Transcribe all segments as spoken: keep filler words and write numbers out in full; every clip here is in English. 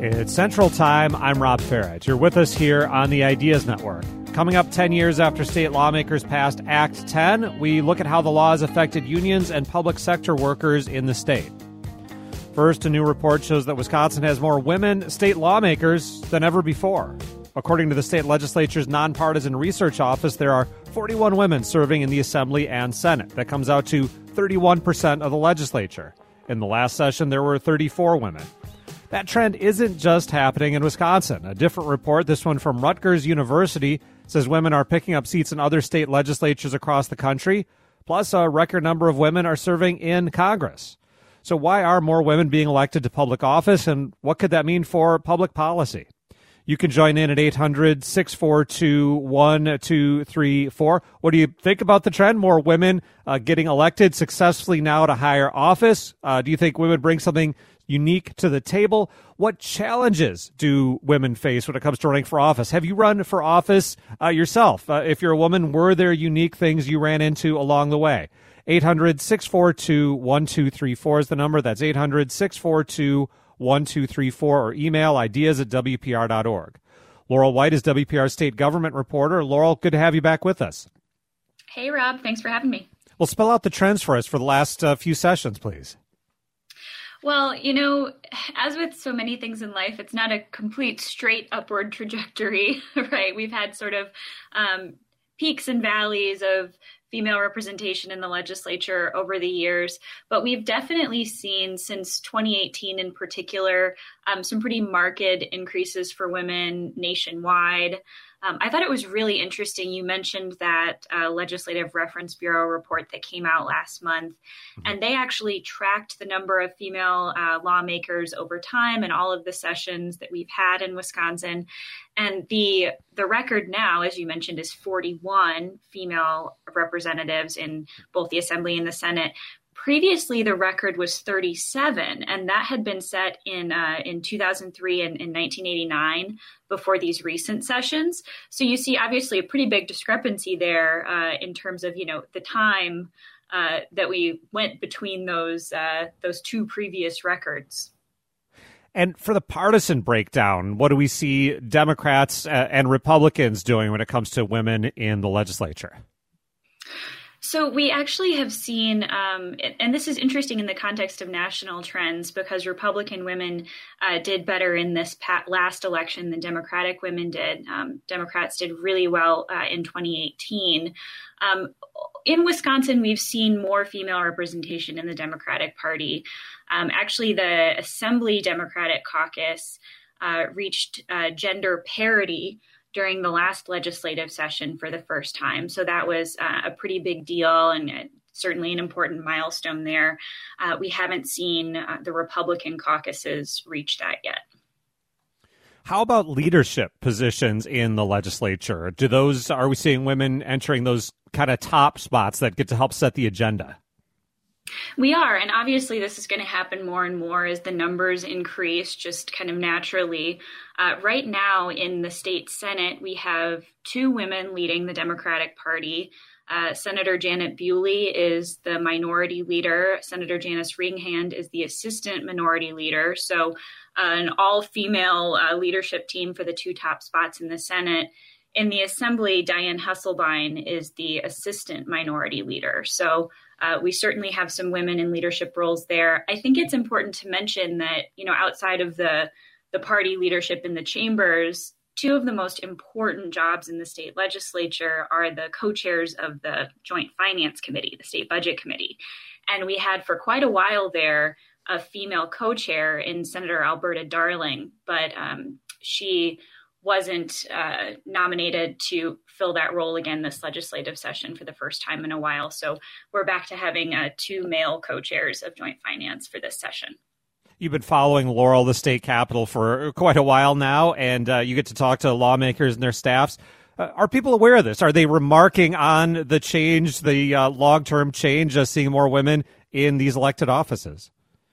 It's Central Time. I'm Rob Farrett. You're with us here on the Ideas Network. Coming up ten years after state lawmakers passed Act ten, we look at how the law has affected unions and public sector workers in the state. First, a new report shows that Wisconsin has more women state lawmakers than ever before. According to the state legislature's nonpartisan research office, there are forty-one women serving in the Assembly and Senate. That comes out to thirty-one percent of the legislature. In the last session, there were thirty-four women. That trend isn't just happening in Wisconsin. A different report, this one from Rutgers University, says women are picking up seats in other state legislatures across the country, plus a record number of women are serving in Congress. So why are more women being elected to public office, and what could that mean for public policy? You can join in at eight hundred, six four two, one two three four. What do you think about the trend? More women uh, getting elected successfully now to higher office. Uh, do you think women bring something unique to the table? What challenges do women face when it comes to running for office? Have you run for office uh, yourself? Uh, if you're a woman, were there unique things you ran into along the way? eight hundred, six four two, one two three four is the number. That's eight hundred, six four two, one two three four, or email ideas at w p r dot org. Laurel White is W P R state government reporter. Laurel, good to have you back with us. Hey, Rob. Thanks for having me. Well, spell out the trends for us for the last uh, few sessions, please. Well, you know, as with so many things in life, it's not a complete straight upward trajectory, right? We've had sort of um, peaks and valleys of female representation in the legislature over the years, but we've definitely seen since twenty eighteen in particular, um, some pretty marked increases for women nationwide. Um, I thought it was really interesting. You mentioned that uh, Legislative Reference Bureau report that came out last month, mm-hmm. and they actually tracked the number of female uh, lawmakers over time and all of the sessions that we've had in Wisconsin. And the the record now, as you mentioned, is forty-one female representatives in both the Assembly and the Senate. Previously, the record was thirty-seven, and that had been set in uh, in two thousand three and in nineteen eighty-nine before these recent sessions. So you see, obviously, a pretty big discrepancy there uh, in terms of, you know, the time uh, that we went between those uh, those two previous records. And for the partisan breakdown, what do we see Democrats and Republicans doing when it comes to women in the legislature? So we actually have seen, um, and this is interesting in the context of national trends, because Republican women uh, did better in this last election than Democratic women did. Um, Democrats did really well uh, in twenty eighteen. Um, in Wisconsin, we've seen more female representation in the Democratic Party. Um, actually, the Assembly Democratic Caucus uh, reached uh, gender parity during the last legislative session for the first time. So that was uh, a pretty big deal and uh, certainly an important milestone there. Uh, we haven't seen uh, the Republican caucuses reach that yet. How about leadership positions in the legislature? Do those, are we seeing women entering those kind of top spots that get to help set the agenda? We are, and obviously this is going to happen more and more as the numbers increase, just kind of naturally. Uh, right now in the state Senate, we have two women leading the Democratic Party. Uh, Senator Janet Bewley is the minority leader. Senator Janice Ringhand is the assistant minority leader. So uh, an all-female uh, leadership team for the two top spots in the Senate. In the Assembly, Diane Hesselbein is the assistant minority leader. So uh, we certainly have some women in leadership roles there. I think it's important to mention that, you know, outside of the, the party leadership in the chambers, two of the most important jobs in the state legislature are the co-chairs of the Joint Finance Committee, the State Budget Committee. And we had for quite a while there a female co-chair in Senator Alberta Darling, but um, she wasn't uh, nominated to fill that role again this legislative session for the first time in a while. So we're back to having uh, two male co-chairs of Joint Finance for this session. You've been following Laurel, the state capitol, for quite a while now, and uh, you get to talk to lawmakers and their staffs. Uh, are people aware of this? Are they remarking on the change, the uh, long-term change, of seeing more women in these elected offices?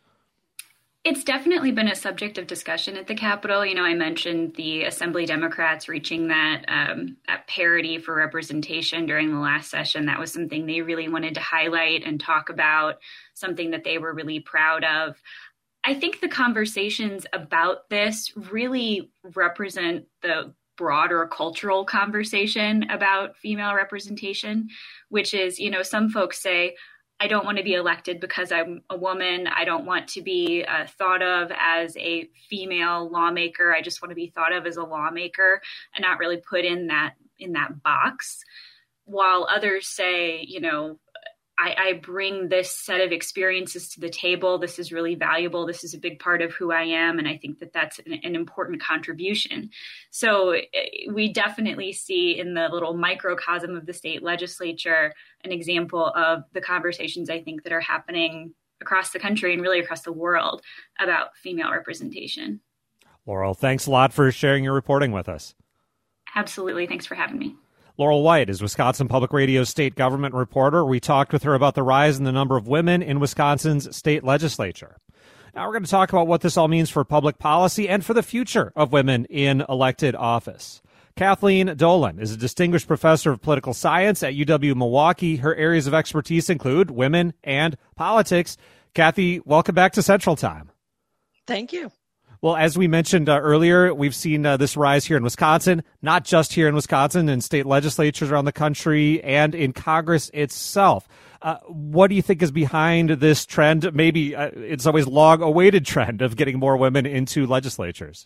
It's definitely been a subject of discussion at the Capitol. You know, I mentioned the Assembly Democrats reaching that, um, that parity for representation during the last session. That was something they really wanted to highlight and talk about, something that they were really proud of. I think the conversations about this really represent the broader cultural conversation about female representation, which is, you know, some folks say, I don't want to be elected because I'm a woman. I don't want to be uh, thought of as a female lawmaker. I just want to be thought of as a lawmaker and not really put in that in that box. While others say, you know, I, I bring this set of experiences to the table. This is really valuable. This is a big part of who I am. And I think that that's an, an important contribution. So we definitely see in the little microcosm of the state legislature an example of the conversations I think that are happening across the country and really across the world about female representation. Laurel, thanks a lot for sharing your reporting with us. Absolutely. Thanks for having me. Laurel White is Wisconsin Public Radio's state government reporter. We talked with her about the rise in the number of women in Wisconsin's state legislature. Now we're going to talk about what this all means for public policy and for the future of women in elected office. Kathleen Dolan is a distinguished professor of political science at U W-Milwaukee. Her areas of expertise include women and politics. Kathy, welcome back to Central Time. Thank you. Well, as we mentioned uh, earlier, we've seen uh, this rise here in Wisconsin, not just here in Wisconsin, in state legislatures around the country and in Congress itself. Uh, what do you think is behind this trend? Maybe uh, in some ways long-awaited trend of getting more women into legislatures.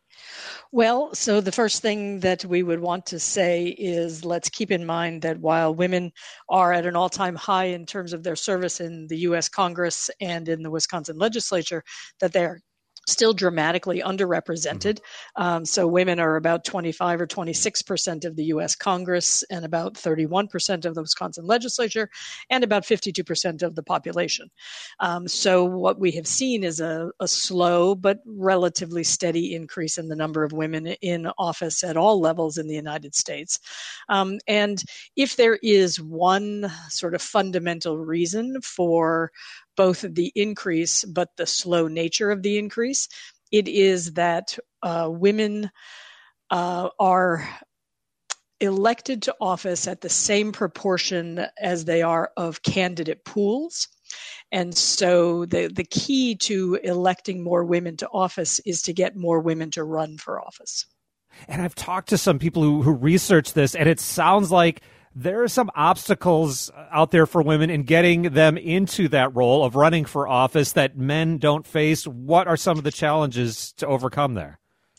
Well, so the first thing that we would want to say is let's keep in mind that while women are at an all-time high in terms of their service in the U S Congress and in the Wisconsin legislature, that they're still dramatically underrepresented. Mm-hmm. Um, so women are about twenty-five or twenty-six percent of the U S Congress and about thirty-one percent of the Wisconsin legislature and about fifty-two percent of the population. Um, so what we have seen is a, a slow but relatively steady increase in the number of women in office at all levels in the United States. Um, and if there is one sort of fundamental reason for both the increase but the slow nature of the increase, it is that uh, women uh, are elected to office at the same proportion as they are of candidate pools. And so the, the key to electing more women to office is to get more women to run for office. And I've talked to some people who, who research this, and it sounds like there are some obstacles out there for women in getting them into that role of running for office that men don't face. What are some of the challenges to overcome there?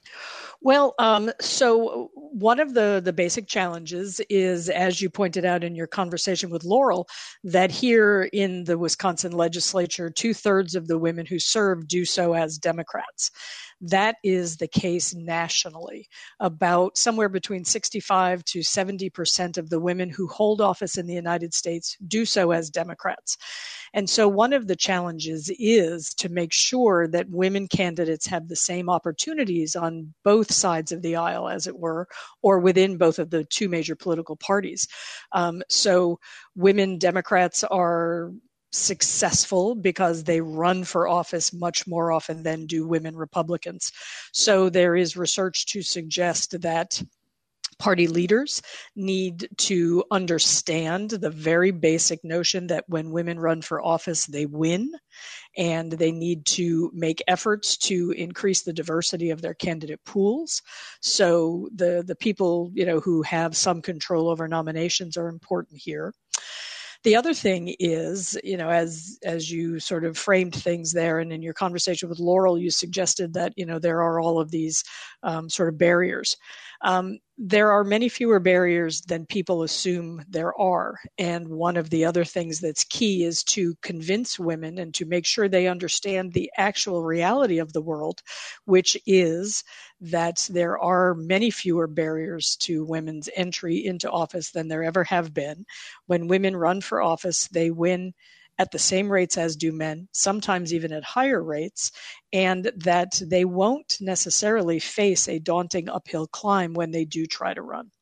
Well, um, so one of the, the basic challenges is, as you pointed out in your conversation with Laurel, that here in the Wisconsin legislature, two-thirds of the women who serve do so as Democrats. That is the case nationally. About somewhere between sixty-five to seventy percent of the women who hold office in the United States do so as Democrats. And so one of the challenges is to make sure that women candidates have the same opportunities on both sides of the aisle, as it were, or within both of the two major political parties. Um, so women Democrats are successful because they run for office much more often than do women Republicans. So there is research to suggest that party leaders need to understand the very basic notion that when women run for office, they win, and they need to make efforts to increase the diversity of their candidate pools. So the, the people, you know, who have some control over nominations are important here. The other thing is, you know, as as you sort of framed things there, and in your conversation with Laurel, you suggested that, you know, there are all of these um, sort of barriers. Um, there are many fewer barriers than people assume there are. And one of the other things that's key is to convince women and to make sure they understand the actual reality of the world, which is that there are many fewer barriers to women's entry into office than there ever have been. When women run for office, they win at the same rates as do men, sometimes even at higher rates, and that they won't necessarily face a daunting uphill climb when they do try to run.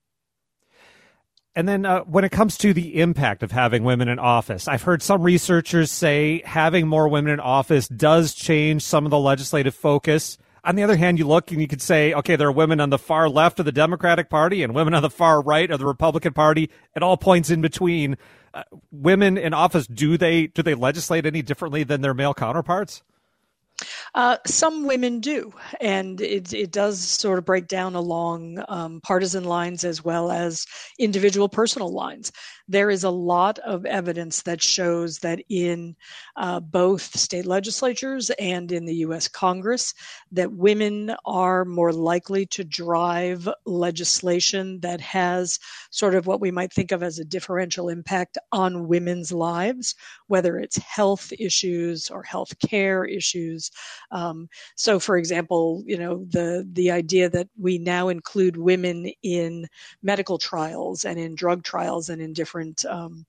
And then uh, when it comes to the impact of having women in office, I've heard some researchers say having more women in office does change some of the legislative focus. On the other hand, you look and you could say, okay, there are women on the far left of the Democratic Party and women on the far right of the Republican Party at all points in between. Uh, women in office, do they do they legislate any differently than their male counterparts? Uh, some women do, and it it does sort of break down along um, partisan lines as well as individual personal lines. There is a lot of evidence that shows that in uh, both state legislatures and in the U S Congress, that women are more likely to drive legislation that has sort of what we might think of as a differential impact on women's lives, whether it's health issues or health care issues. Um, so, for example, you know, the the idea that we now include women in medical trials and in drug trials and in different, um,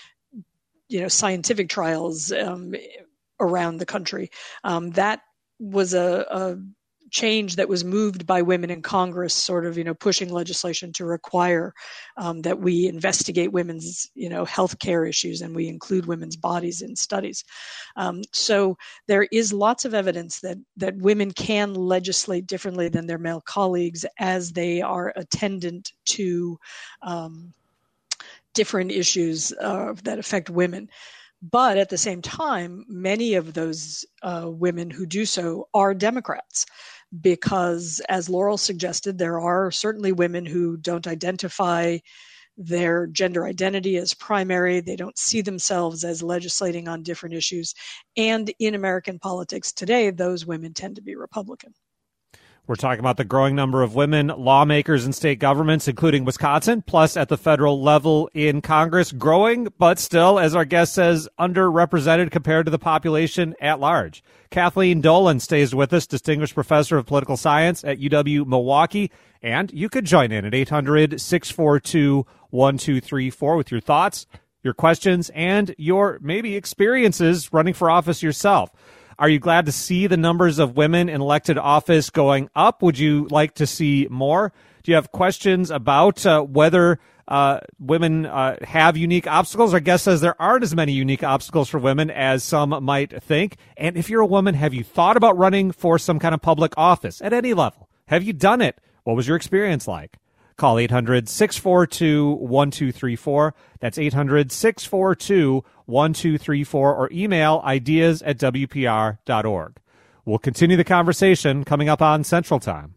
you know, scientific trials um, around the country, um, that was a, a change that was moved by women in Congress, sort of, you know, pushing legislation to require um, that we investigate women's, you know, health care issues and we include women's bodies in studies. Um, so there is lots of evidence that that women can legislate differently than their male colleagues as they are attendant to um, different issues uh, that affect women. But at the same time, many of those uh, women who do so are Democrats. Because, as Laurel suggested, there are certainly women who don't identify their gender identity as primary. They don't see themselves as legislating on different issues. And in American politics today, those women tend to be Republican. We're talking about the growing number of women lawmakers in state governments, including Wisconsin, plus at the federal level in Congress, growing, but still, as our guest says, underrepresented compared to the population at large. Kathleen Dolan stays with us, Distinguished Professor of Political Science at U W Milwaukee. And you could join in at eight hundred, six four two, one two three four with your thoughts, your questions, and your maybe experiences running for office yourself. Are you glad to see the numbers of women in elected office going up? Would you like to see more? Do you have questions about uh, whether uh, women uh, have unique obstacles? Our guest says there aren't as many unique obstacles for women as some might think. And if you're a woman, have you thought about running for some kind of public office at any level? Have you done it? What was your experience like? Call eight hundred, six four two, one two three four. That's eight hundred, six four two, one two three four, or email ideas at W P R dot org. We'll continue the conversation coming up on Central Time.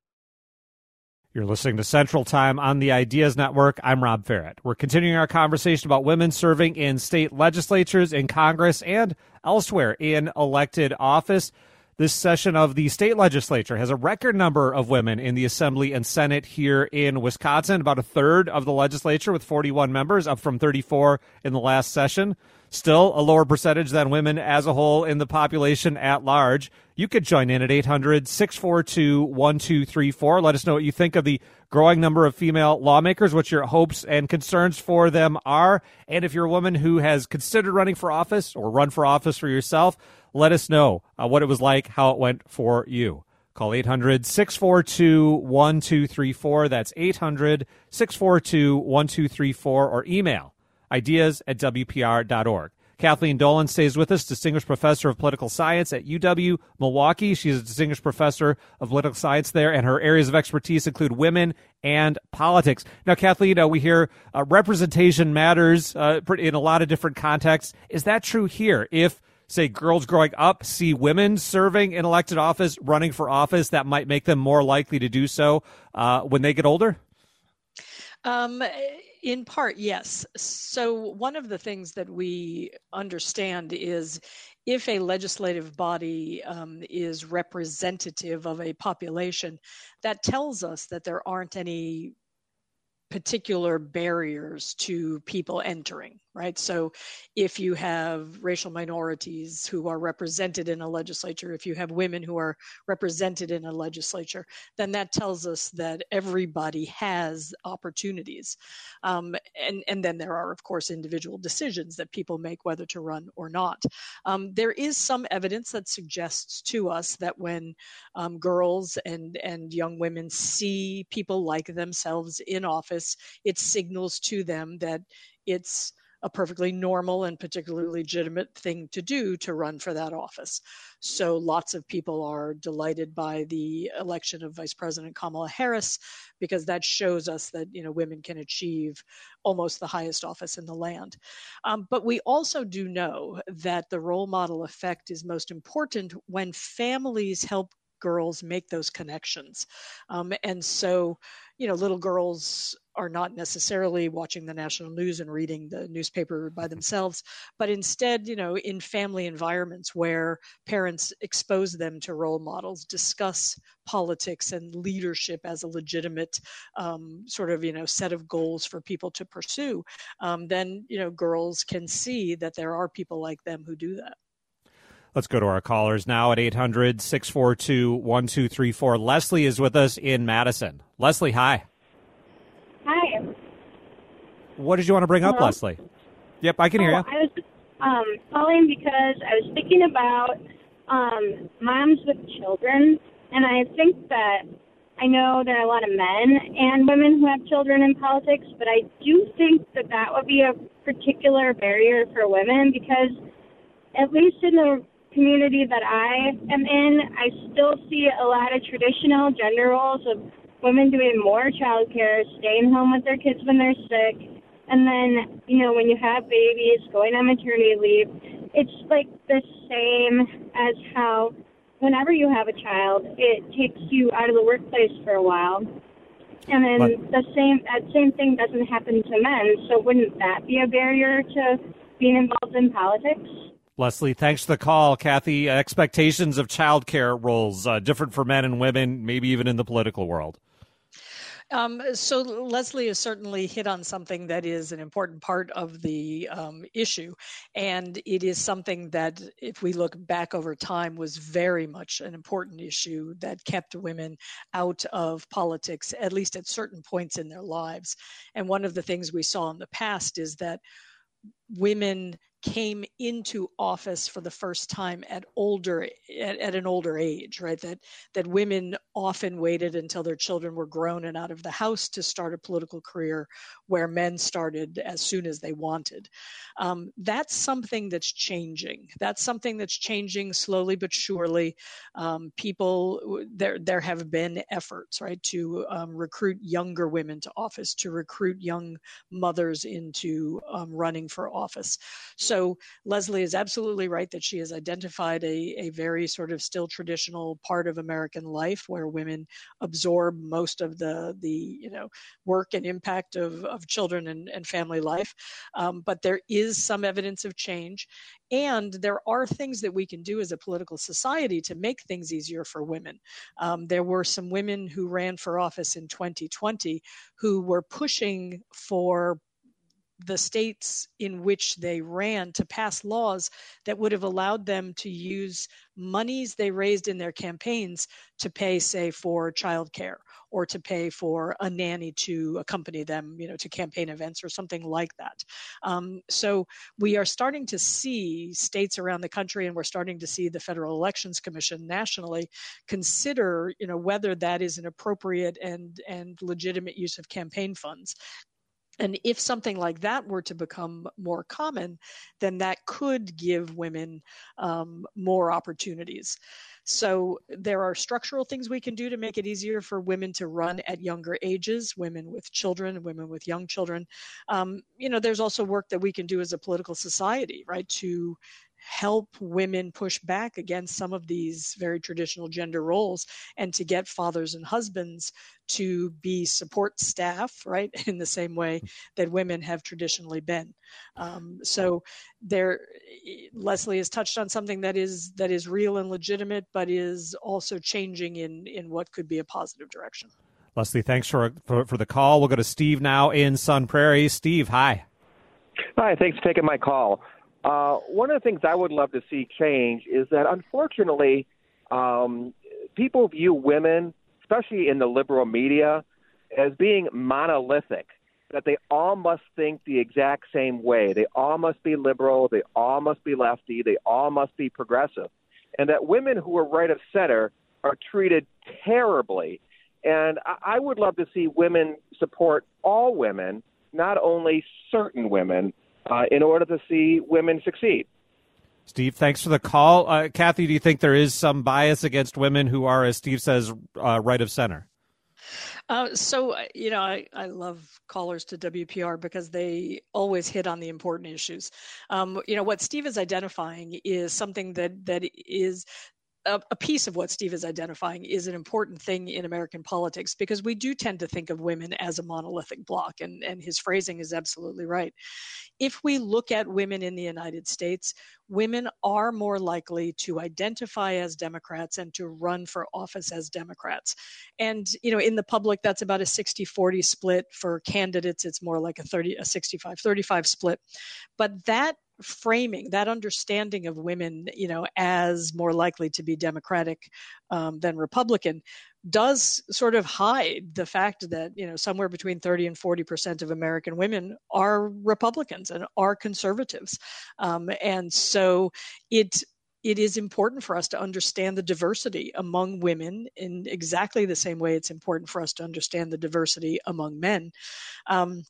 You're listening to Central Time on the Ideas Network. I'm Rob Ferret. We're continuing our conversation about women serving in state legislatures, in Congress, and elsewhere in elected office. This session of the state legislature has a record number of women in the Assembly and Senate here in Wisconsin, about a third of the legislature with forty-one members, up from thirty-four in the last session. Still a lower percentage than women as a whole in the population at large. You could join in at eight hundred, six four two, one two three four. Let us know what you think of the growing number of female lawmakers, what your hopes and concerns for them are. And if you're a woman who has considered running for office or run for office for yourself, let us know uh, what it was like, how it went for you. Call eight hundred, six four two, one two three four. That's eight hundred, six four two, one two three four, or email ideas at W P R dot org. Kathleen Dolan stays with us, Distinguished Professor of Political Science at U W Milwaukee. She's a Distinguished Professor of Political Science there, and her areas of expertise include women and politics. Now, Kathleen, uh, we hear uh, representation matters uh, in a lot of different contexts. Is that true here? If, say, girls growing up see women serving in elected office, running for office, that might make them more likely to do so uh, when they get older? Um, in part, yes. So one of the things that we understand is if a legislative body um, is representative of a population, that tells us that there aren't any particular barriers to people entering, right? So if you have racial minorities who are represented in a legislature, if you have women who are represented in a legislature, then that tells us that everybody has opportunities. Um, and, and then there are, of course, individual decisions that people make whether to run or not. Um, there is some evidence that suggests to us that when um, girls and, and young women see people like themselves in office, it signals to them that it's a perfectly normal and particularly legitimate thing to do to run for that office. So lots of people are delighted by the election of Vice President Kamala Harris, because that shows us that, you know, women can achieve almost the highest office in the land. Um, but we also do know that the role model effect is most important when families help girls make those connections. Um, and so, you know, little girls are not necessarily watching the national news and reading the newspaper by themselves, but instead, you know, in family environments where parents expose them to role models, discuss politics and leadership as a legitimate um, sort of, you know, set of goals for people to pursue, um, then, you know, girls can see that there are people like them who do that. Let's go to our callers now at eight hundred, six four two, one two three four. Leslie is with us in Madison. Leslie, hi. Hi. What did you want to bring Hello? up, Leslie? Yep, I can hear oh, you. I was um, calling because I was thinking about um, moms with children, and I think that I know there are a lot of men and women who have children in politics, but I do think that that would be a particular barrier for women because, at least in the community that I am in, I still see a lot of traditional gender roles of women doing more childcare, staying home with their kids when they're sick, and then, you know, when you have babies, going on maternity leave. It's like the same as how whenever you have a child, it takes you out of the workplace for a while. And then but, the same that same thing doesn't happen to men. So wouldn't that be a barrier to being involved in politics? Leslie, thanks for the call. Kathy, expectations of childcare roles, uh, different for men and women, maybe even in the political world. Um, so Leslie has certainly hit on something that is an important part of the um, issue. And it is something that, if we look back over time, was very much an important issue that kept women out of politics, at least at certain points in their lives. And one of the things we saw in the past is that women came into office for the first time at older at, at an older age, right? That that women often waited until their children were grown and out of the house to start a political career, where men started as soon as they wanted. Um, that's something that's changing. That's something that's changing slowly but surely. Um, people there there have been efforts, right, to um, recruit younger women to office, to recruit young mothers into um, running for office. So So Leslie is absolutely right that she has identified a, a very sort of still traditional part of American life where women absorb most of the, the you know, work and impact of, of children and, and family life. Um, but there is some evidence of change. And there are things that we can do as a political society to make things easier for women. Um, there were some women who ran for office in twenty twenty who were pushing for the states in which they ran to pass laws that would have allowed them to use monies they raised in their campaigns to pay, say, for childcare or to pay for a nanny to accompany them, you know, to campaign events or something like that. Um, so we are starting to see states around the country, and we're starting to see the Federal Elections Commission nationally consider, you know, whether that is an appropriate and and legitimate use of campaign funds. And if something like that were to become more common, then that could give women um, more opportunities. So there are structural things we can do to make it easier for women to run at younger ages, women with children, women with young children. Um, you know, there's also work that we can do as a political society, right, to help women push back against some of these very traditional gender roles and to get fathers and husbands to be support staff, right, in the same way that women have traditionally been. Um, so there, Leslie has touched on something that is that is real and legitimate, but is also changing in, in what could be a positive direction. Leslie, thanks for, for, for the call. We'll go to Steve now in Sun Prairie. Steve, hi. Hi, thanks for taking my call. Uh, one of the things I would love to see change is that, unfortunately, um, people view women, especially in the liberal media, as being monolithic, that they all must think the exact same way. They all must be liberal. They all must be lefty. They all must be progressive. And that women who are right of center are treated terribly. And I, I would love to see women support all women, not only certain women. uh, in order to see women succeed. Steve, thanks for the call. Uh, Kathy, do you think there is some bias against women who are, as Steve says, uh, right of center? Uh, so, you know, I, I love callers to W P R because they always hit on the important issues. Um, you know, what Steve is identifying is something that that is a, a piece of what Steve is identifying is an important thing in American politics, because we do tend to think of women as a monolithic block, and, and his phrasing is absolutely right. If we look at women in the United States, women are more likely to identify as Democrats and to run for office as Democrats. And, you know, in the public, that's about a sixty forty split. For candidates, it's more like a thirty, a sixty-five thirty-five split. But that framing, that understanding of women, you know, as more likely to be Democratic um, than Republican, does sort of hide the fact that, you know, somewhere between thirty and forty percent of American women are Republicans and are conservatives. Um, and so it it is important for us to understand the diversity among women in exactly the same way it's important for us to understand the diversity among men. Um,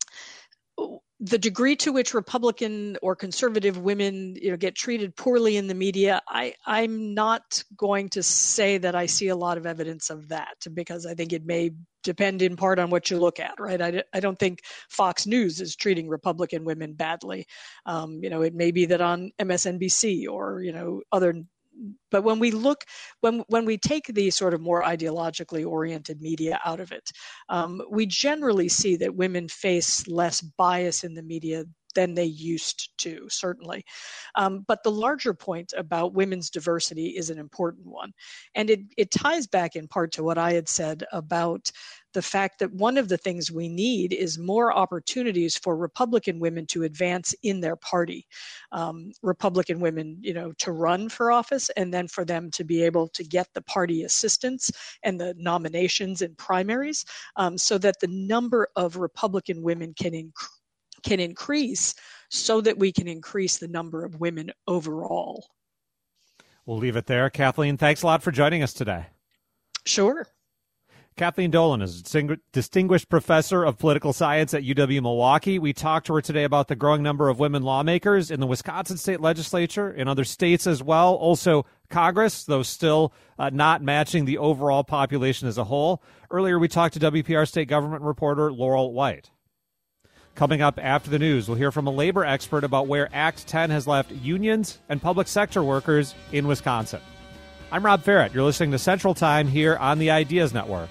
The degree to which Republican or conservative women, you know, get treated poorly in the media, I, I'm not going to say that I see a lot of evidence of that, because I think it may depend in part on what you look at, right? I, I don't think Fox News is treating Republican women badly. Um, you know, it may be that on M S N B C or, you know, other. But when we look, when when we take the sort of more ideologically oriented media out of it, um, we generally see that women face less bias in the media than they used to, certainly. Um, but the larger point about women's diversity is an important one. And it, it ties back in part to what I had said about the fact that one of the things we need is more opportunities for Republican women to advance in their party. Um, Republican women, you know, to run for office, and then for them to be able to get the party assistance and the nominations and primaries, um, so that the number of Republican women can increase can increase so that we can increase the number of women overall. We'll leave it there. Kathleen, thanks a lot for joining us today. Sure. Kathleen Dolan is a distinguished professor of political science at U W-Milwaukee. We talked to her today about the growing number of women lawmakers in the Wisconsin state legislature, in other states as well. Also, Congress, though still uh, not matching the overall population as a whole. Earlier, we talked to W P R state government reporter Laurel White. Coming up after the news, we'll hear from a labor expert about where Act ten has left unions and public sector workers in Wisconsin. I'm Rob Ferret. You're listening to Central Time here on the Ideas Network.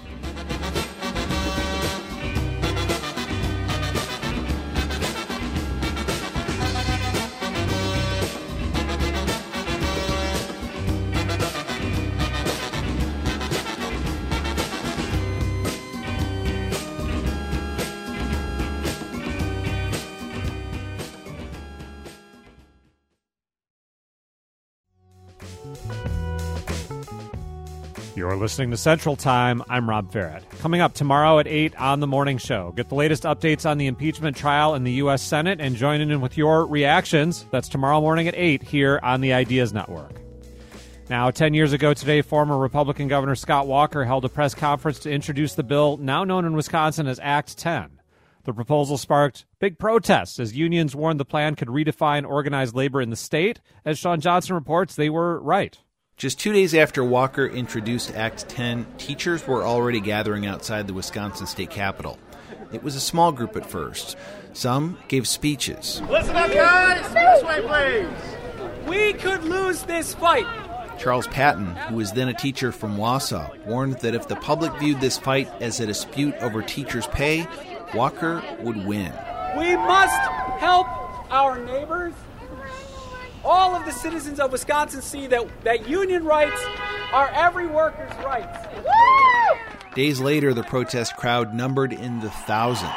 You're listening to Central Time. I'm Rob Ferret. Coming up tomorrow at eight on The Morning Show. Get the latest updates on the impeachment trial in the U S Senate and join in with your reactions. That's tomorrow morning at eight here on the Ideas Network. Now, ten years ago today, former Republican Governor Scott Walker held a press conference to introduce the bill now known in Wisconsin as Act ten. The proposal sparked big protests as unions warned the plan could redefine organized labor in the state. As Sean Johnson reports, they were right. Just two days after Walker introduced Act ten, teachers were already gathering outside the Wisconsin state capitol. It was a small group at first. Some gave speeches. Listen up, guys! This way, please! We could lose this fight. Charles Patton, who was then a teacher from Wausau, warned that if the public viewed this fight as a dispute over teachers' pay, Walker would win. We must help our neighbors. All of the citizens of Wisconsin see that, that union rights are every worker's rights. Woo! Days later, the protest crowd numbered in the thousands.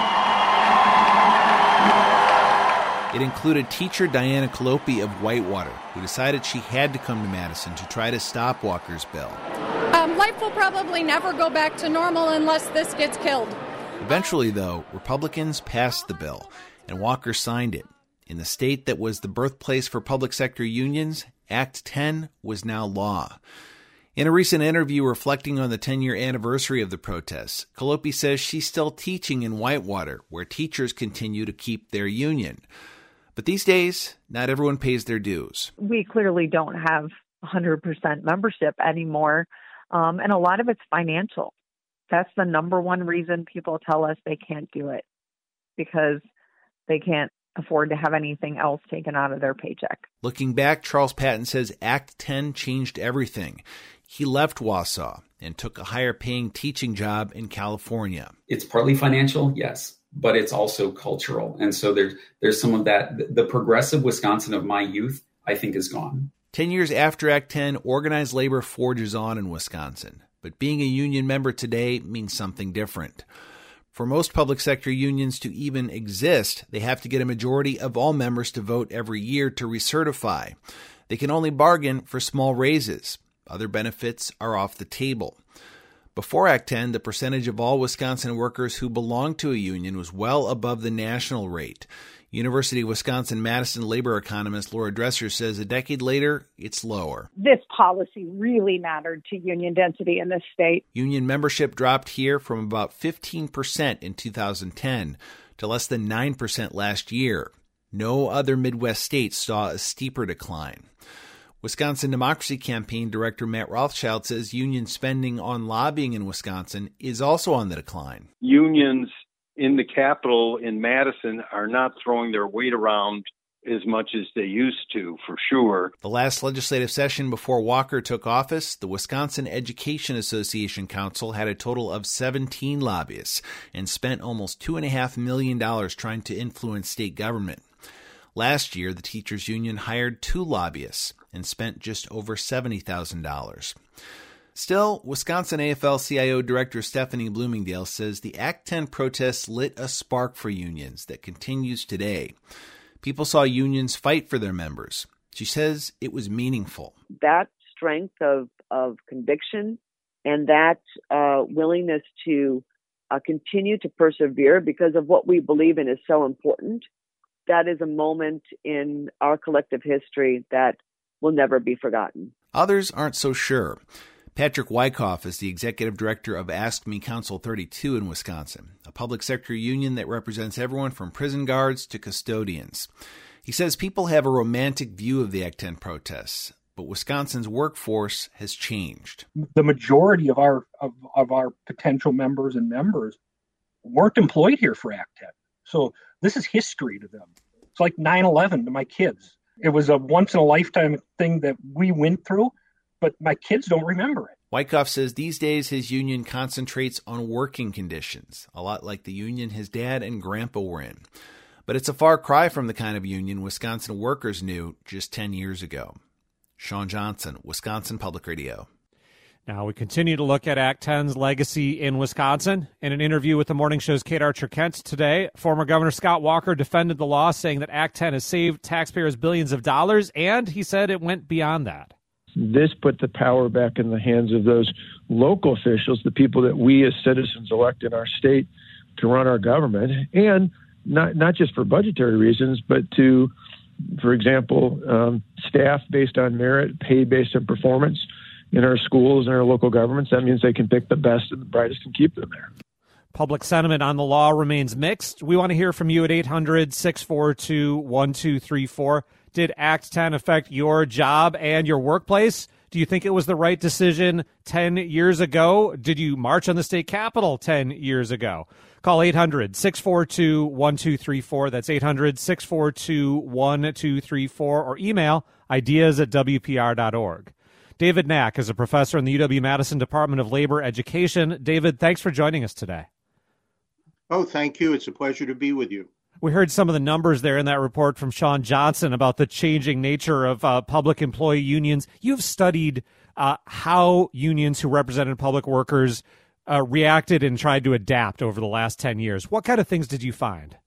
It included teacher Diana Calopi of Whitewater, who decided she had to come to Madison to try to stop Walker's bill. Um, life will probably never go back to normal unless this gets killed. Eventually, though, Republicans passed the bill, and Walker signed it. In the state that was the birthplace for public sector unions, Act ten was now law. In a recent interview reflecting on the ten-year anniversary of the protests, Calliope says she's still teaching in Whitewater, where teachers continue to keep their union. But these days, not everyone pays their dues. We clearly don't have one hundred percent membership anymore, um, and a lot of it's financial. That's the number one reason people tell us they can't do it, because they can't afford to have anything else taken out of their paycheck. Looking back, Charles Patton says Act ten changed everything. He left Wausau and took a higher-paying teaching job in California. It's partly financial, yes, but it's also cultural. And so there's, there's some of that. The progressive Wisconsin of my youth, I think, is gone. Ten years after Act ten, organized labor forges on in Wisconsin. But being a union member today means something different. For most public sector unions to even exist, they have to get a majority of all members to vote every year to recertify. They can only bargain for small raises. Other benefits are off the table. Before Act ten, the percentage of all Wisconsin workers who belonged to a union was well above the national rate. University of Wisconsin-Madison labor economist Laura Dresser says a decade later, it's lower. This policy really mattered to union density in this state. Union membership dropped here from about fifteen percent in two thousand ten to less than nine percent last year. No other Midwest state saw a steeper decline. Wisconsin Democracy Campaign Director Matt Rothschild says union spending on lobbying in Wisconsin is also on the decline. Unions in the Capitol in Madison are not throwing their weight around as much as they used to, for sure. The last legislative session before Walker took office, the Wisconsin Education Association Council had a total of seventeen lobbyists and spent almost two point five million dollars trying to influence state government. Last year, the teachers' union hired two lobbyists and spent just over seventy thousand dollars. Still, Wisconsin A F L C I O Director Stephanie Bloomingdale says the Act ten protests lit a spark for unions that continues today. People saw unions fight for their members. She says it was meaningful. That strength of, of conviction and that uh, willingness to uh, continue to persevere because of what we believe in is so important, that is a moment in our collective history that will never be forgotten. Others aren't so sure. Patrick Wyckoff is the executive director of Ask Me Council thirty-two in Wisconsin, a public sector union that represents everyone from prison guards to custodians. He says people have a romantic view of the Act ten protests, but Wisconsin's workforce has changed. The majority of our of, of our potential members and members weren't employed here for Act ten. So this is history to them. It's like nine eleven to my kids. It was a once-in-a-lifetime thing that we went through, but my kids don't remember it. Wyckoff says these days his union concentrates on working conditions, a lot like the union his dad and grandpa were in. But it's a far cry from the kind of union Wisconsin workers knew just ten years ago. Sean Johnson, Wisconsin Public Radio. Now we continue to look at Act ten's legacy in Wisconsin. In an interview with the morning show's Kate Archer-Kent today, former Governor Scott Walker defended the law, saying that Act ten has saved taxpayers billions of dollars, and he said it went beyond that. This put the power back in the hands of those local officials, the people that we as citizens elect in our state to run our government, and not not just for budgetary reasons, but to, for example, um, staff based on merit, paid based on performance in our schools and our local governments. That means they can pick the best and the brightest and keep them there. Public sentiment on the law remains mixed. We want to hear from you at eight hundred, six four two, one two three four. Did Act ten affect your job and your workplace? Do you think it was the right decision ten years ago? Did you march on the state capitol ten years ago? Call eight hundred, six four two, one two three four. That's eight hundred, six four two, one two three four. Or email ideas at w p r dot org. David Knack is a professor in the U W-Madison Department of Labor Education. David, thanks for joining us today. Oh, thank you. It's a pleasure to be with you. We heard some of the numbers there in that report from Sean Johnson about the changing nature of uh, public employee unions. You've studied uh, how unions who represented public workers uh, reacted and tried to adapt over the last ten years. What kind of things did you find?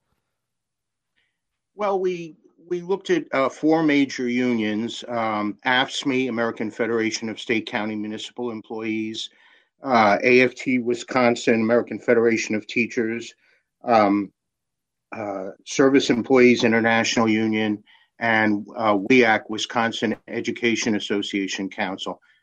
Well, we we looked at uh, four major unions, um, A F S C M E, American Federation of State, County, Municipal Employees, uh, A F T Wisconsin, American Federation of Teachers, um, uh, Service Employees International Union, and uh, W E A C, Wisconsin Education Association Council.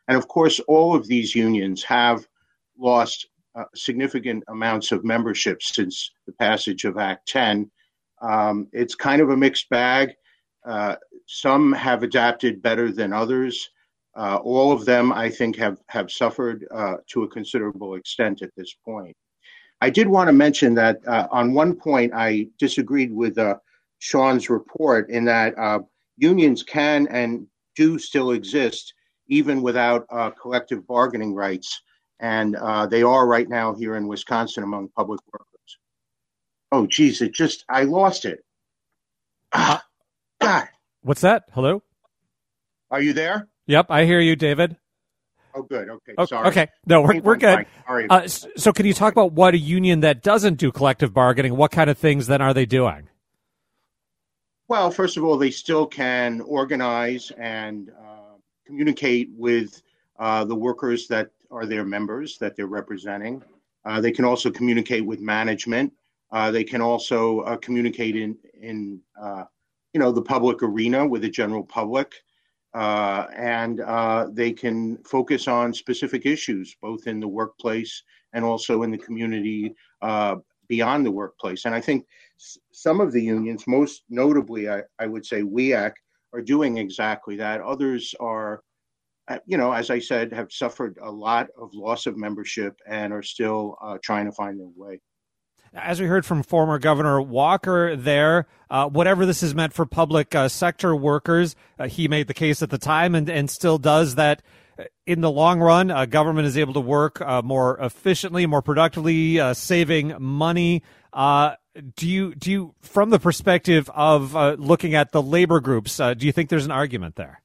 And of course, all of these unions have lost uh, significant amounts of membership since the passage of Act ten. Um, it's kind of a mixed bag. Uh, some have adapted better than others. Uh, all of them, I think, have, have suffered uh, to a considerable extent at this point. I did want to mention that uh, on one point, I disagreed with uh, Sean's report in that uh, unions can and do still exist even without uh, collective bargaining rights. And uh, they are right now here in Wisconsin among public workers. Oh, geez, it just, I lost it. Ah, God. What's that? Hello? Are you there? Yep, I hear you, David. Oh, good. Okay, oh, sorry. Okay, no, we're, we're good. Sorry. Uh, so can you talk about what a union that doesn't do collective bargaining, what kind of things then are they doing? Well, first of all, they still can organize and uh, communicate with uh, the workers that are their members, that they're representing. Uh, they can also communicate with management. Uh, they can also uh, communicate in, in uh, you know, the public arena with the general public. Uh, and uh, they can focus on specific issues, both in the workplace and also in the community uh, beyond the workplace. And I think s- some of the unions, most notably, I, I would say W E A C, are doing exactly that. Others are, uh, you know, as I said, have suffered a lot of loss of membership and are still uh, trying to find their way. As we heard from former Governor Walker there, uh, whatever this has meant for public uh, sector workers, uh, he made the case at the time and, and still does that in the long run, uh, government is able to work uh, more efficiently, more productively, uh, saving money. Uh, do you, do you, from the perspective of uh, looking at the labor groups, uh, do you think there's an argument there?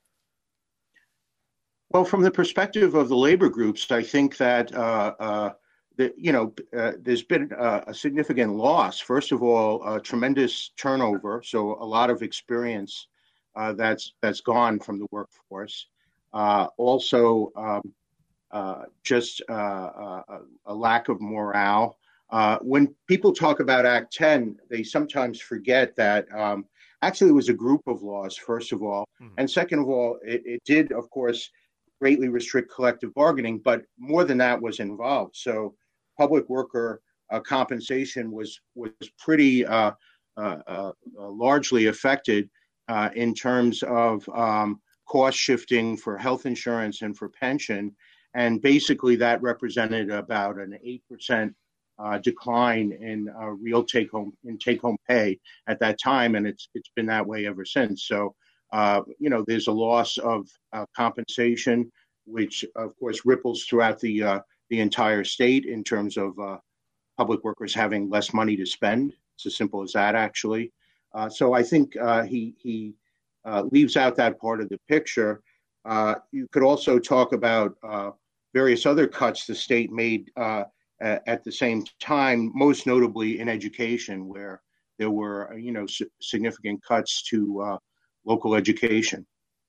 Well, from the perspective of the labor groups, I think that uh, uh, that, you know, uh, there's been uh, a significant loss. First of all, uh, tremendous turnover, so a lot of experience uh, that's that's gone from the workforce. Uh, also, um, uh, just uh, uh, a lack of morale. Uh, when people talk about Act ten, they sometimes forget that um, actually it was a group of laws, first of all. Mm-hmm. And second of all, it, it did, of course, greatly restrict collective bargaining, but more than that was involved. So public worker uh, compensation was was pretty uh, uh, uh, largely affected uh, in terms of um, cost shifting for health insurance and for pension. And basically that represented about an eight percent uh, decline in uh, real take-home in take-home pay at that time. And it's it's been that way ever since. So, uh, you know, there's a loss of uh, compensation, which, of course, ripples throughout the uh, the entire state in terms of uh, public workers having less money to spend. It's as simple as that, actually. Uh, so I think uh, he he uh, leaves out that part of the picture. Uh, you could also talk about uh, various other cuts the state made uh, at the same time, most notably in education, where there were, you know, s- significant cuts to uh, local education.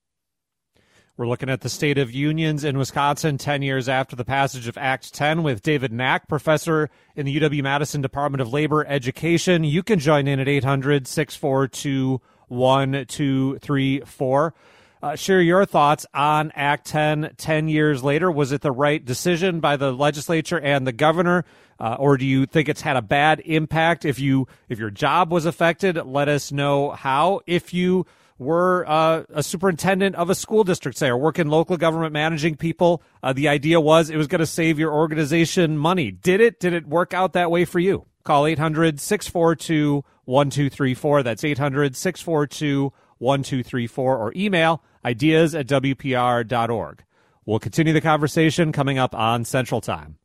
We're looking at the state of unions in Wisconsin ten years after the passage of Act ten with David Knack, professor in the U W-Madison Department of Labor Education. You can join in at eight hundred, six four two, one two three four. Uh, share your thoughts on Act ten ten years later. Was it the right decision by the legislature and the governor, uh, or do you think it's had a bad impact? If you if your job was affected, let us know how. If you were uh, a superintendent of a school district, say, or work in local government managing people, uh, the idea was it was going to save your organization money. Did it? Did it work out that way for you? Call eight hundred, six four two, one two three four. That's eight hundred, six four two, one two three four, or email ideas at w p r dot org. We'll continue the conversation coming up on Central Time.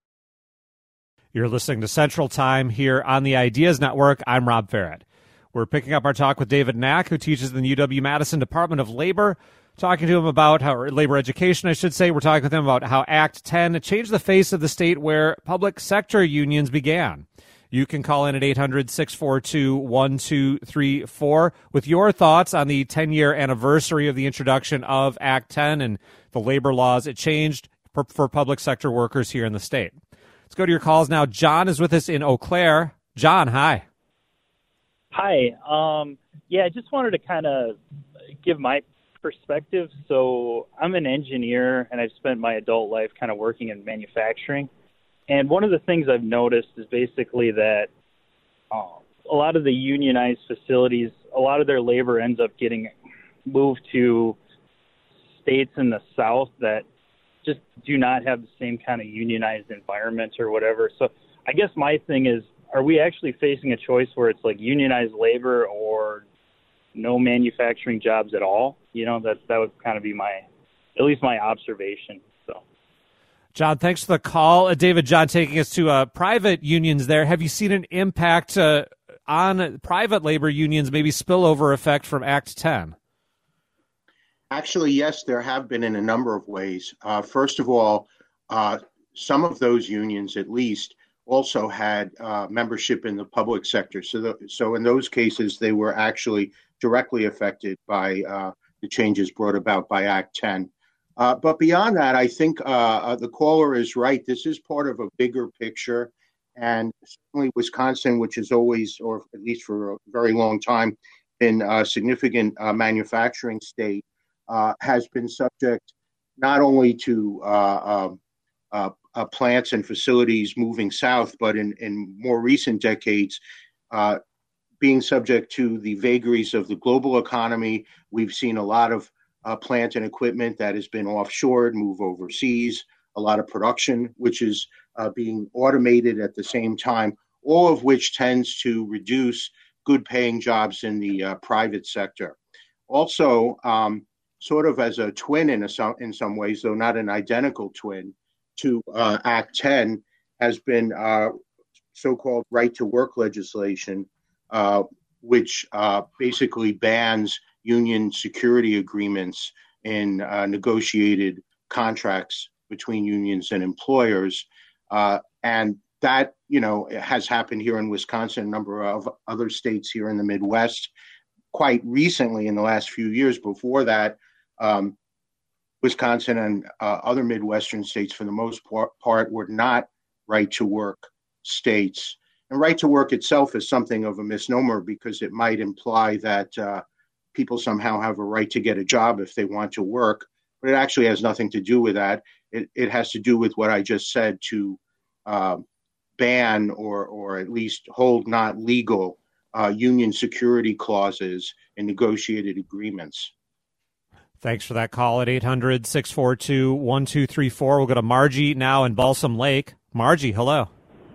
You're listening to Central Time here on the Ideas Network. I'm Rob Farrett. We're picking up our talk with David Knack, who teaches in the U W-Madison Department of Labor, talking to him about how, or labor education, I should say. We're talking with him about how Act ten changed the face of the state where public sector unions began. You can call in at eight hundred, six four two, one two three four with your thoughts on the ten-year anniversary of the introduction of Act ten and the labor laws it changed for, for public sector workers here in the state. Let's go to your calls now. John is with us in Eau Claire. John, hi. Hi. Um, yeah, I just wanted to kind of give my perspective. So I'm an engineer, and I've spent my adult life kind of working in manufacturing. And one of the things I've noticed is basically that uh, a lot of the unionized facilities, a lot of their labor ends up getting moved to states in the South that just do not have the same kind of unionized environment or whatever. So I guess my thing is, are we actually facing a choice where it's like unionized labor or no manufacturing jobs at all? You know, that that would kind of be my, at least my observation. So, John, thanks for the call. Uh, David, John, taking us to uh, private unions there. Have you seen an impact uh, on private labor unions, maybe spillover effect from Act ten? Actually, yes, there have been in a number of ways. Uh, first of all, uh, some of those unions, at least, also had uh, membership in the public sector. So, the, so in those cases, they were actually directly affected by uh, the changes brought about by Act ten. Uh, but beyond that, I think uh, uh, the caller is right. This is part of a bigger picture. And certainly Wisconsin, which is always, or at least for a very long time, been a significant uh, manufacturing state, uh, has been subject not only to uh, uh, uh, uh, plants and facilities moving south, but in, in more recent decades, uh, being subject to the vagaries of the global economy. We've seen a lot of uh, plant and equipment that has been offshored, move overseas, a lot of production, which is uh, being automated at the same time, all of which tends to reduce good paying jobs in the uh, private sector. Also, um, sort of as a twin in, a, in some ways, though not an identical twin, to uh, Act ten has been uh, so-called right-to-work legislation, uh, which uh, basically bans union security agreements in uh, negotiated contracts between unions and employers. Uh, and that, you know, has happened here in Wisconsin, a number of other states here in the Midwest. Quite recently, in the last few years before that, um, Wisconsin and uh, other Midwestern states, for the most part, part, were not right-to-work states. And right-to-work itself is something of a misnomer because it might imply that uh, people somehow have a right to get a job if they want to work, but it actually has nothing to do with that. It, it has to do with what I just said, to uh, ban or, or at least hold not legal uh, union security clauses in negotiated agreements. Thanks for that call at eight hundred, six four two, one two three four. We'll go to Margie now in Balsam Lake. Margie, hello.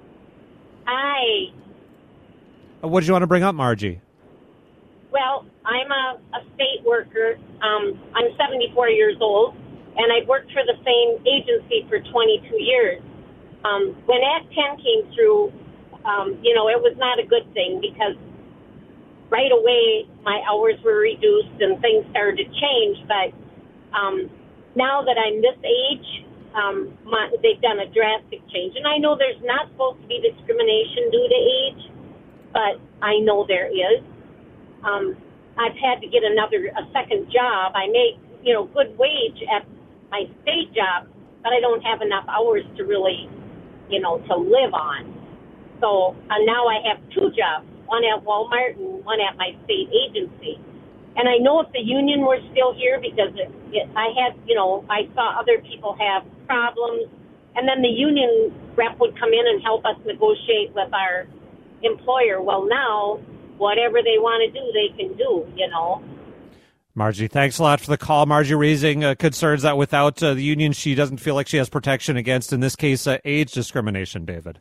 Hi. What did you want to bring up, Margie? Well, I'm a, a state worker. Um, I'm seventy-four years old, and I've worked for the same agency for twenty-two years. Um, when Act ten came through, um, you know, it was not a good thing because right away my hours were reduced and things started to change. But um, now that I'm this age, um, my, they've done a drastic change. And I know there's not supposed to be discrimination due to age, but I know there is. Um, I've had to get another, a second job. I make, you know, good wage at my state job, but I don't have enough hours to really, you know, to live on. So uh, now I have two jobs, one at Walmart and one at my state agency. And I know if the union were still here, because it, it, I had, you know, I saw other people have problems, and then the union rep would come in and help us negotiate with our employer. Well, now, whatever they want to do, they can do, you know. Margie, thanks a lot for the call. Margie raising uh, concerns that without uh, the union, she doesn't feel like she has protection against, in this case, uh, age discrimination, David.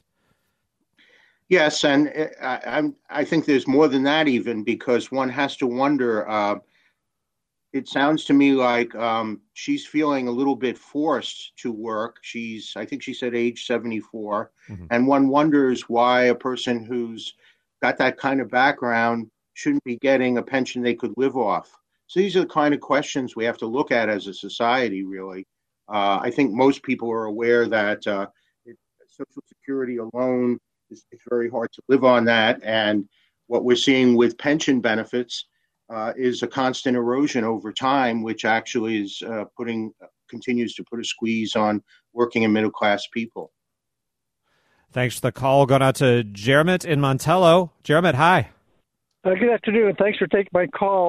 Yes, and I, I'm, I think there's more than that even, because one has to wonder, uh, it sounds to me like um, she's feeling a little bit forced to work. She's, I think she said age seventy-four, mm-hmm. and one wonders why a person who's got that kind of background shouldn't be getting a pension they could live off. So these are the kind of questions we have to look at as a society, really. Uh, I think most people are aware that uh, it, Social Security alone, is, it's very hard to live on that. And what we're seeing with pension benefits uh, is a constant erosion over time, which actually is uh, putting continues to put a squeeze on working and middle-class people. Thanks for the call. Going out to Jeremit in Montello. Jeremit, hi. Uh, good afternoon. Thanks for taking my call.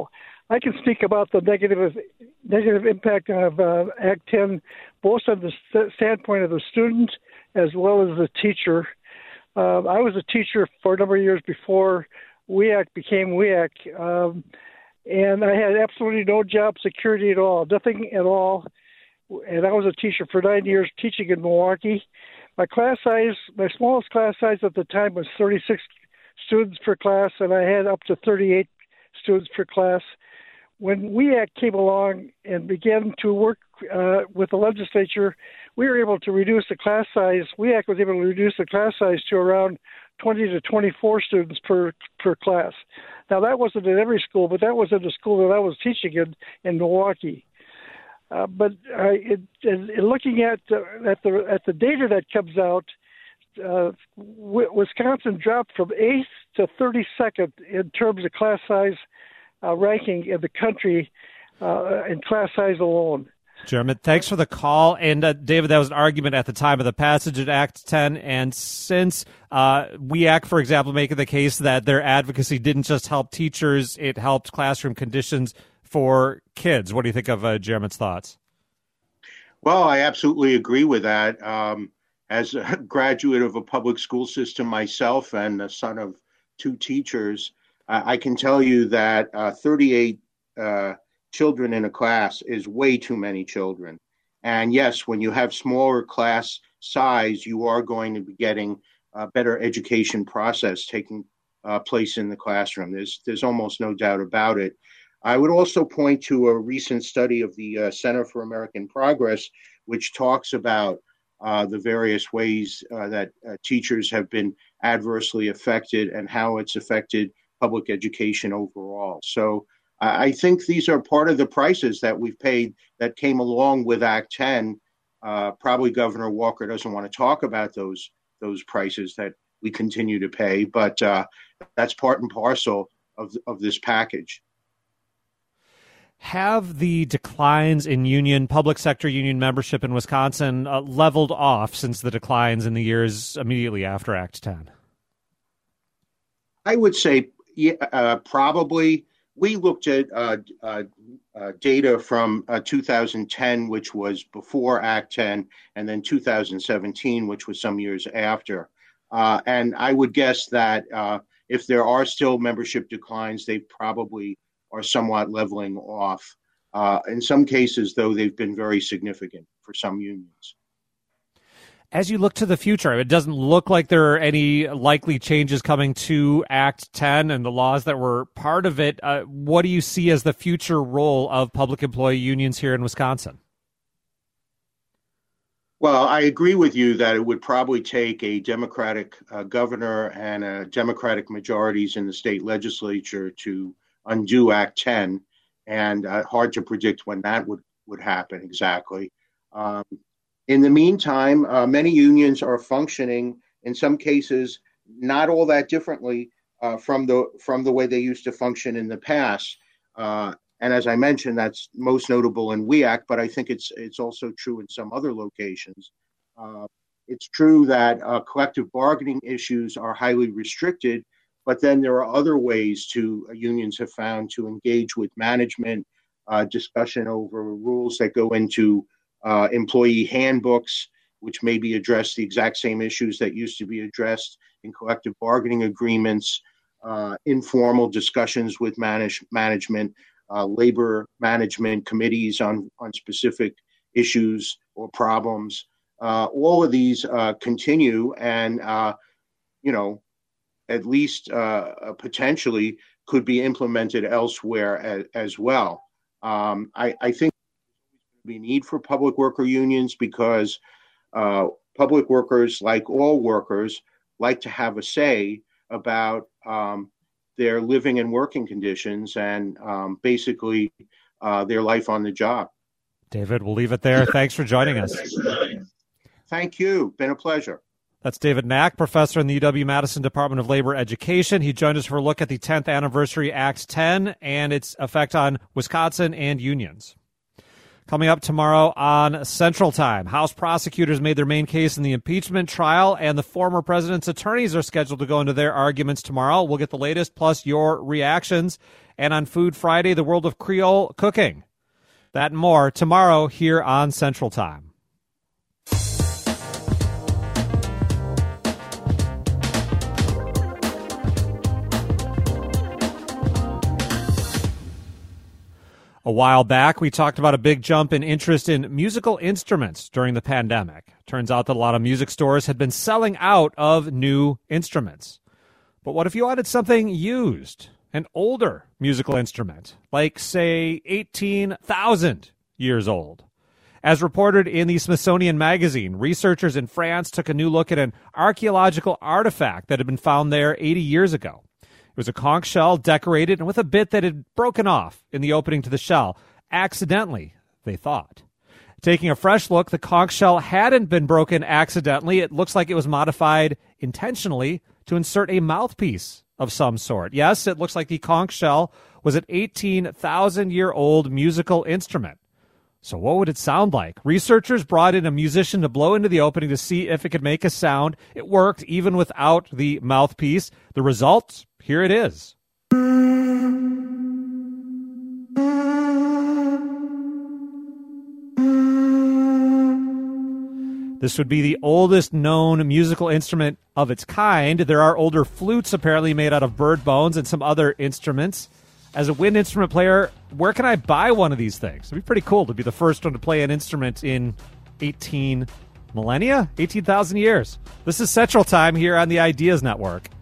I can speak about the negative negative impact of uh, Act ten, both on the st- standpoint of the student as well as the teacher. Uh, I was a teacher for a number of years before W E A C became W E A C, um, and I had absolutely no job security at all, nothing at all. And I was a teacher for nine years, teaching in Milwaukee. My class size, my smallest class size at the time was thirty-six students per class, and I had up to thirty-eight students per class. When W E A C came along and began to work uh, with the legislature, we were able to reduce the class size. W E A C was able to reduce the class size to around twenty to twenty-four students per per class. Now, that wasn't in every school, but that was in the school that I was teaching in, in Milwaukee. Uh, but uh, it, in, in looking at uh, at the at the data that comes out, uh, w- Wisconsin dropped from eighth to thirty-second in terms of class size uh, ranking in the country uh, in class size alone. Jeremy, thanks for the call. And uh, David, that was an argument at the time of the passage of Act ten. And since uh, W E A C, for example, making the case that their advocacy didn't just help teachers, it helped classroom conditions for kids. What do you think of uh, Jeremy's thoughts? Well, I absolutely agree with that. Um, as a graduate of a public school system myself and the son of two teachers, uh, I can tell you that uh, thirty-eight uh, children in a class is way too many children. And yes, when you have smaller class size, you are going to be getting a better education process taking uh, place in the classroom. There's there's almost no doubt about it. I would also point to a recent study of the uh, Center for American Progress, which talks about uh, the various ways uh, that uh, teachers have been adversely affected and how it's affected public education overall. So uh, I think these are part of the prices that we've paid that came along with Act ten. Uh, probably Governor Walker doesn't want to talk about those those prices that we continue to pay, but uh, that's part and parcel of of this package. Have the declines in union, public sector union membership in Wisconsin uh, leveled off since the declines in the years immediately after Act ten? I would say yeah, uh, probably. We looked at uh, uh, uh, data from uh, two thousand ten, which was before Act ten, and then two thousand seventeen, which was some years after. Uh, and I would guess that uh, if there are still membership declines, they probably are somewhat leveling off. Uh, in some cases, though, they've been very significant for some unions. As you look to the future, it doesn't look like there are any likely changes coming to Act ten and the laws that were part of it. Uh, what do you see as the future role of public employee unions here in Wisconsin? Well, I agree with you that it would probably take a Democratic uh, governor and a Democratic majorities in the state legislature to undo Act ten, and uh, hard to predict when that would, would happen exactly. Um, in the meantime, uh, many unions are functioning, in some cases, not all that differently uh, from the from the way they used to function in the past. Uh, and as I mentioned, that's most notable in W E A C, but I think it's it's also true in some other locations. Uh, it's true that uh, collective bargaining issues are highly restricted, but then there are other ways to uh, unions have found to engage with management, uh, discussion over rules that go into uh, employee handbooks, which maybe address the exact same issues that used to be addressed in collective bargaining agreements, uh, informal discussions with manage- management, uh, labor management committees on, on specific issues or problems. Uh, all of these uh, continue and, uh, you know, at least uh, potentially could be implemented elsewhere as, as well. Um, I, I think there's a need for public worker unions because uh, public workers, like all workers, like to have a say about um, their living and working conditions and um, basically uh, their life on the job. David, we'll leave it there. Thanks for joining us. Thank you. Been a pleasure. That's David Mack, professor in the U W-Madison Department of Labor Education. He joined us for a look at the tenth anniversary Act ten and its effect on Wisconsin and unions. Coming up tomorrow on Central Time, House prosecutors made their main case in the impeachment trial, and the former president's attorneys are scheduled to go into their arguments tomorrow. We'll get the latest, plus your reactions. And on Food Friday, the world of Creole cooking. That and more tomorrow here on Central Time. A while back, we talked about a big jump in interest in musical instruments during the pandemic. Turns out that a lot of music stores had been selling out of new instruments. But what if you wanted something used, an older musical instrument, like, say, eighteen thousand years old? As reported in the Smithsonian Magazine, researchers in France took a new look at an archaeological artifact that had been found there eighty years ago. It was a conch shell decorated and with a bit that had broken off in the opening to the shell, accidentally, they thought. Taking a fresh look, the conch shell hadn't been broken accidentally. It looks like it was modified intentionally to insert a mouthpiece of some sort. Yes, it looks like the conch shell was an eighteen thousand year old musical instrument. So what would it sound like? Researchers brought in a musician to blow into the opening to see if it could make a sound. It worked even without the mouthpiece. The result? Here it is. This would be the oldest known musical instrument of its kind. There are older flutes apparently made out of bird bones and some other instruments. As a wind instrument player, where can I buy one of these things? It'd be pretty cool to be the first one to play an instrument in eighteen millennia, eighteen thousand years. This is Central Time here on the Ideas Network.